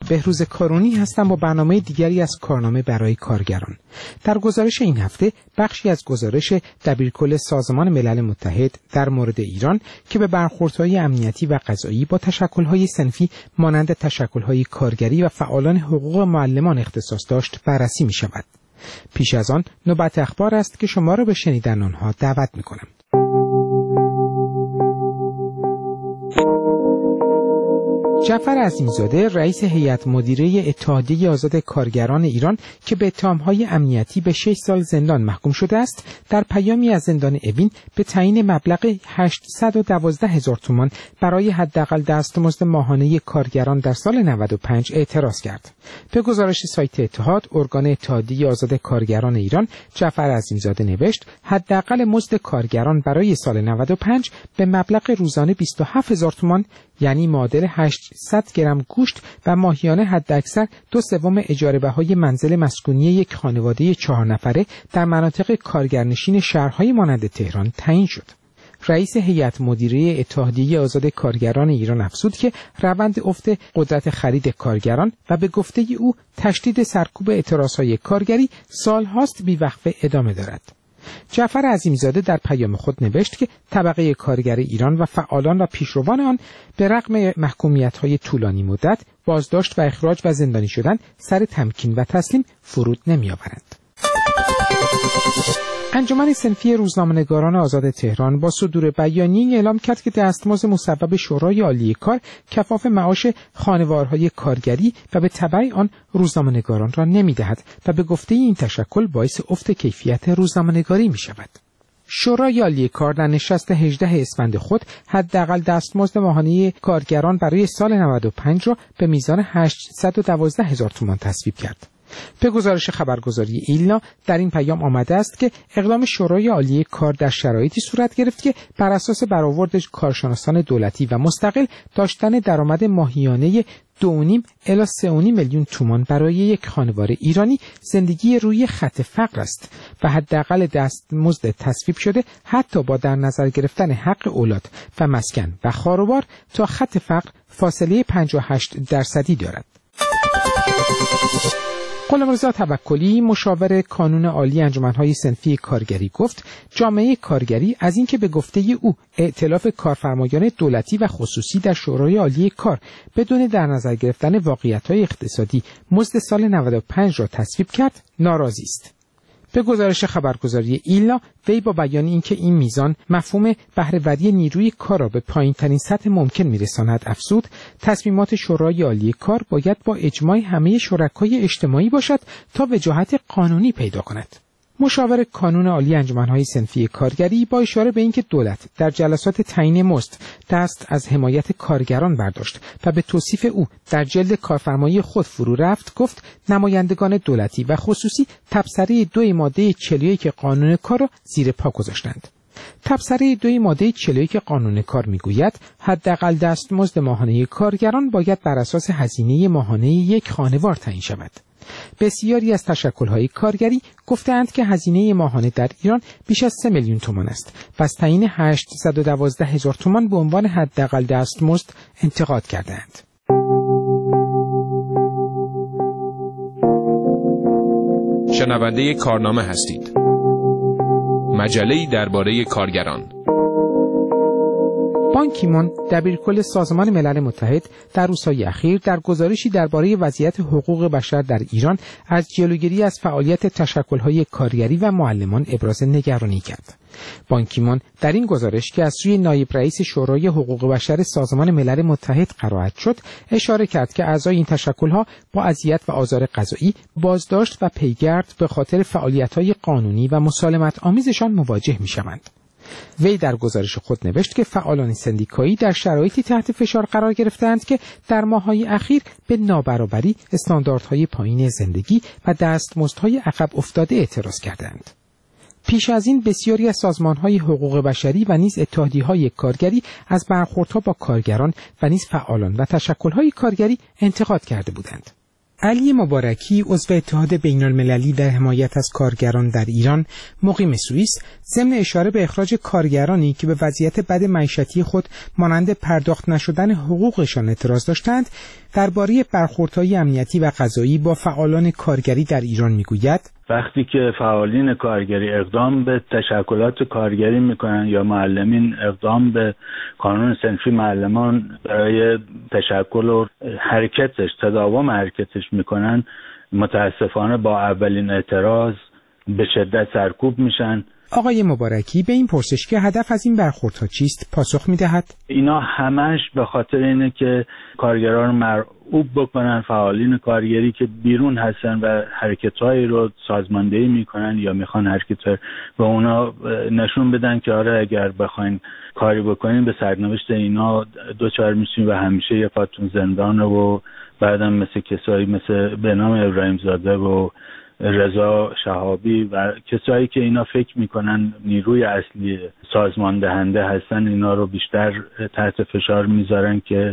بهروز کارونی هستم با برنامه دیگری از کارنامه برای کارگران. در گزارش این هفته بخشی از گزارش دبیرکل سازمان ملل متحد در مورد ایران که به برخوردهای امنیتی و قضایی با تشکل‌های صنفی مانند تشکل‌های کارگری و فعالان حقوق معلمان اختصاص داشت بررسی می‌شود. پیش از آن نوبت اخبار است که شما را به شنیدن آنها دعوت می‌کنم. جعفر عظیم‌زاده رئیس هیئت مدیره اتحادیه آزاد کارگران ایران که به اتهام‌های امنیتی به 6 سال زندان محکوم شده است، در پیامی از زندان اوین به تعیین مبلغ 812,000 تومان برای حداقل دستمزد ماهانه کارگران در سال 95 اعتراض کرد. به گزارش سایت اتحاد، ارگان اتحادیه آزاد کارگران ایران، جعفر عظیم‌زاده نوشت: حداقل مزد کارگران برای سال 95 به مبلغ روزانه 27,000 تومان، یعنی معادل 800 گرم گوشت و ماهیانه حداکثر 2/3 اجاره بهای منزل مسکونی یک خانواده 4 نفره در مناطق کارگرنشین شهرهای مانند تهران تعیین شد. رئیس هیئت مدیره اتحادیه آزاد کارگران ایران افزود که روند افت قدرت خرید کارگران و به گفته او تشدید سرکوب اعتراضهای کارگری سالهاست بی‌وقفه ادامه دارد. جعفر عظیم‌زاده در پیام خود نوشت که طبقه کارگر ایران و فعالان و پیشروان آن به رغم محکومیت‌های طولانی مدت، بازداشت و اخراج و زندانی شدن، سر تمکین و تسلیم فرود نمی‌آورند. انجمن صنفی روزنامه‌نگاران آزاد تهران با صدور بیانیه‌ای اعلام کرد که دستمزد مصوب شورای عالی کار کفاف معاش خانوارهای کارگری و به تبع آن روزنامه‌نگاران را نمی‌دهد و به گفته این تشکل باعث افت کیفیت روزنامه‌نگاری می‌شود. شورای عالی کار در نشست 18 اسفند خود حداقل دستمزد ماهانه کارگران برای سال 95 را به میزان 812,000 تومان تصویب کرد. به گزارش خبرگزاری ایلنا در این پیام آمده است که اقدام شورای عالی کار در شرایطی صورت گرفت که بر اساس برآورد کارشناسان دولتی و مستقل داشتن درآمد ماهیانه 2.5 الی 3.5 میلیون تومان برای یک خانواده ایرانی زندگی روی خط فقر است و حداقل دستمزد تصویب شده حتی با در نظر گرفتن حق اولاد و مسکن و خاروبار تا خط فقر فاصله 58% دارد. غلامرضا توکلی مشاور کانون عالی انجمن‌های صنفی کارگری گفت جامعه کارگری از اینکه به گفته او ائتلاف کارفرمایان دولتی و خصوصی در شورای عالی کار بدون در نظر گرفتن واقعیت‌های اقتصادی مزد سال 95 را تصویب کرد ناراضی است. به گزارش خبرگزاری ایلنا وی با بیان اینکه این میزان مفهوم بهره‌وری نیروی کار را به پایین‌ترین سطح ممکن می‌رساند افزود تصمیمات شورای عالی کار باید با اجماع همه شرکای اجتماعی باشد تا وجاهت قانونی پیدا کند. مشاور کانون عالی انجمن‌های صنفی کارگری با اشاره به اینکه دولت در جلسات تعیین مزد دست از حمایت کارگران برداشت و به توصیف او در جلد کارفرمایی خود فرو رفت گفت نمایندگان دولتی و خصوصی تبصره 2 ماده 41 قانون کار را زیر پا گذاشتند. تبصره 2 ماده 41 قانون کار میگوید حداقل دستمزد ماهانه کارگران باید بر اساس هزینه ماهانه یک خانوار تعیین شود. بسیاری از تشکل‌های کارگری گفتند که هزینه ماهانه در ایران بیش از 3 میلیون تومان است و از تعیین 812,000 تومان به عنوان حداقل دستمزد انتقاد کردند. شنونده کارنامه هستید. مجله‌ای درباره کارگران. بان کی مون دبیرکل سازمان ملل متحد در روزهای اخیر در گزارشی درباره وضعیت حقوق بشر در ایران از جلوگیری از فعالیت تشکل‌های کارگری و معلمان ابراز نگرانی کرد. بان کی مون در این گزارش که از سوی نایب رئیس شورای حقوق بشر سازمان ملل متحد قرائت شد، اشاره کرد که اعضای این تشکل‌ها با اذیت و آزار قضایی، بازداشت و پیگرد به خاطر فعالیت‌های قانونی و مسالمت آمیزشان مواجه می‌شوند. وی در گزارش خود نوشت که فعالان سندیکایی در شرایطی تحت فشار قرار گرفتند که در ماه‌های اخیر به نابرابری، استانداردهای پایین زندگی و دستمزدهای عقب افتاده اعتراض کردند. پیش از این بسیاری از سازمان‌های حقوق بشری و نیز اتحادیه‌های کارگری از برخوردها با کارگران و نیز فعالان و تشکل‌های کارگری انتقاد کرده بودند. علی مبارکی عضو اتحاد بین‌المللی در حمایت از کارگران در ایران مقیم سوئیس ضمن اشاره به اخراج کارگرانی که به وضعیت بد معیشتی خود مانند پرداخت نشدن حقوقشان اعتراض داشتند درباره برخوردهای امنیتی و قضایی با فعالان کارگری در ایران میگوید وقتی که فعالین کارگری اقدام به تشکلات کارگری میکنن یا معلمین اقدام به قانون صنفی معلمان برای تشکل و حرکتش تداوم حرکتش میکنن، متاسفانه با اولین اعتراض به شدت سرکوب میشن. آقای مبارکی به این پرسش که هدف از این برخوردها چیست پاسخ میدهد اینا همش به خاطر اینه که کارگران مرعوب بکنن، فعالین کارگری که بیرون هستن و حرکت‌هایی رو سازماندهی میکنن یا میخوان حرکت‌ها به اونا نشون بدن که آره اگر بخواین کاری بکنین به سرنوشت اینا دوچار میشین و همیشه یه پاتون زندانه و بعدم مثل کسایی مثل به نام ابراهیم زاده و رضا شهابی و کسایی که اینا فکر میکنن نیروی اصلی سازمان دهنده هستن، اینا رو بیشتر تحت فشار میذارن که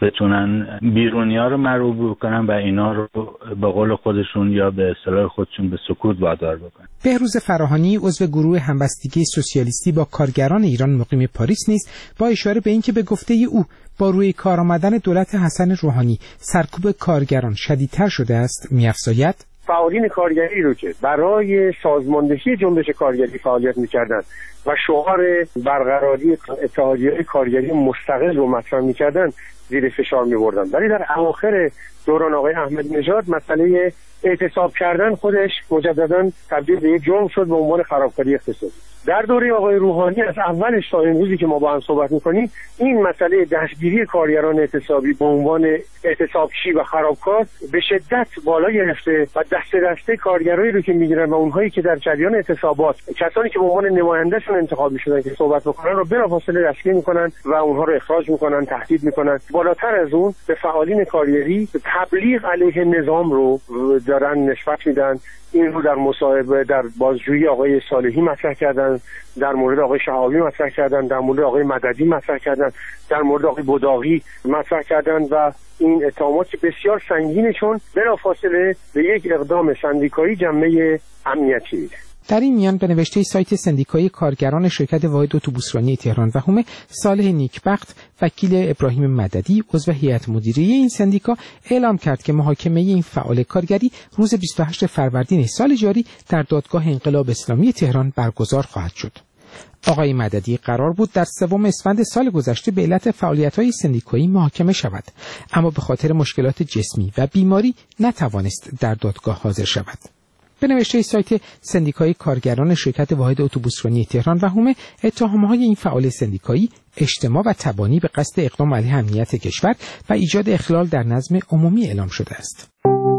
بتونن بیرونی‌ها رو مرعوب بکنن و اینا رو به قول خودشون یا به اصطلاح خودشون به سکوت وادار بکنن. بهروز فراهانی عضو گروه همبستگی سوسیالیستی با کارگران ایران مقیم پاریس نیز با اشاره به اینکه به گفته او با روی کار آمدن دولت حسن روحانی سرکوب کارگران شدیدتر شده است می‌افزاید فعالین کارگری رو که برای سازماندهی جنبش کارگری فعالیت می‌کردند و شعار برقراری اتحادیه‌های کارگری مستقل رو مطرح می‌کردند زیر فشار می‌بردن، ولی در اواخر دوران آقای احمدی نژاد مسئله اعتصاب کردن خودش مجدداً تبدیل به یک جرم شد به عنوان خرابکاری اقتصادی. در دوره آقای روحانی از اولش تا امروزی که ما با هم صحبت می‌کنیم این مسئله دستگیری کارگران اعتصابی به عنوان اعتصابچی و خرابکار به شدت بالا گرفته و دسته کارگرایی رو که می‌گیرن و اونهایی که در جریان اعتصابات کسانی که به عنوان نمایندهشون انتخاب می‌شدن که صحبت بکنن رو بلافاصله دستگیر می‌کنن و اونها رو اخراج می‌کنن، تهدید می‌کنن. بالاتر از اون به فعالین کارگری تبلیغ علیه نظام رو دارن نسبت میدن. این رو در مصاحبه در بازجویی آقای صالحی مطرح کردن، در مورد آقای شهابی مطرح کردن، در مورد آقای مددی مطرح کردن، در مورد آقای بداغی مطرح کردن و این اتهامات بسیار سنگینه چون بلافاصله به یک اقدام سندیکایی جنبه امنیتی. در این میان به نوشته سایت سندیکای کارگران شرکت واحد اتوبوسرانی تهران و حومه صالح نیکبخت وکیل ابراهیم مددی عضو هیئت مدیره این سندیکا اعلام کرد که محاکمه این فعال کارگری روز 28 فروردین سال جاری در دادگاه انقلاب اسلامی تهران برگزار خواهد شد. آقای مددی قرار بود در 3 اسفند سال گذشته به علت فعالیت‌های سندیکایی محاکمه شود، اما به خاطر مشکلات جسمی و بیماری نتوانست در دادگاه حاضر شود. به نوشته سایت سندیکای کارگران شرکت واحد اتوبوسرانی تهران و حومه اتهام‌های این فعال سندیکایی اجتماع و تبانی به قصد اقدام علیه امنیت کشور و ایجاد اخلال در نظم عمومی اعلام شده است.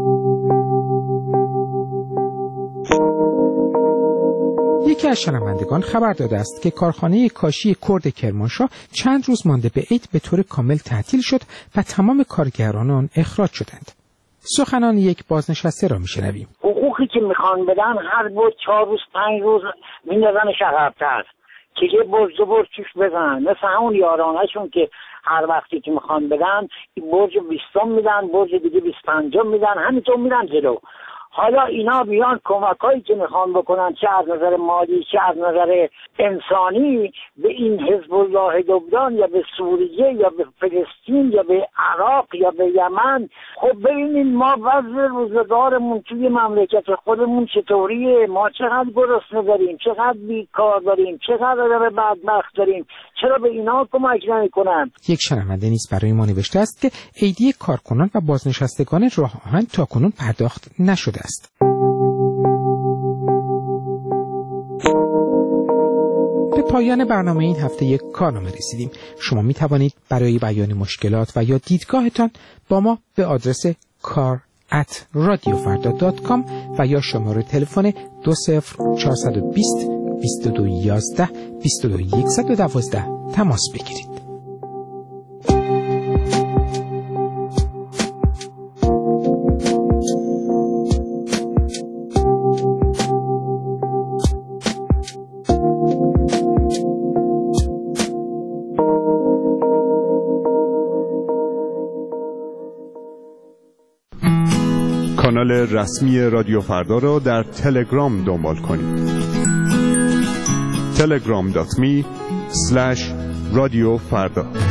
یکی از شنوندگان خبر داده است که کارخانه کاشی کرد کرمانشاه چند روز مانده به عید به طور کامل تعطیل شد و تمام کارگران آن اخراج شدند. سخنان یک بازنشسته را میشنویم. حقوقی که میخوان بدن هر بود 4 روز 5 روز میندازنش عقب‌تر که یه برج دو برج توش بزنن، مثل همون یارانهشون که هر وقتی که میخوان بدن برج 20 میدن، برج دیگه 25 میدن، همینطور میدن جلو. حالا اینا بیان کمکایی که میخوان بکنن چه از نظر مالی چه از نظر انسانی به این حزب الله لبنان یا به سوریه یا به فلسطین یا به عراق یا به یمن، خب ببینید ما وضع روزگارمون توی مملکت خودمون چطوریه، ما چقدر گرسنه داریم، چقدر بیکار داریم، چقدر آدم بدبخت داریم، چرا به اینا کمک نمیکنن؟ یک شنونده نیز برای ما نوشته است که ایدی کارکنان و بازنشستگان راه آهن تاکنون پرداخت نشده است. به پایان برنامه این هفته یک کارنامه رسیدیم. شما می توانید برای بیان مشکلات و یا دیدگاهتان با ما به آدرس kar@radiofarda.com و یا شماره تلفن 20420 2211 22112 تماس بگیرید. کانال رسمی رادیو فردا را در تلگرام دنبال کنید. telegram.me/رادیو فردا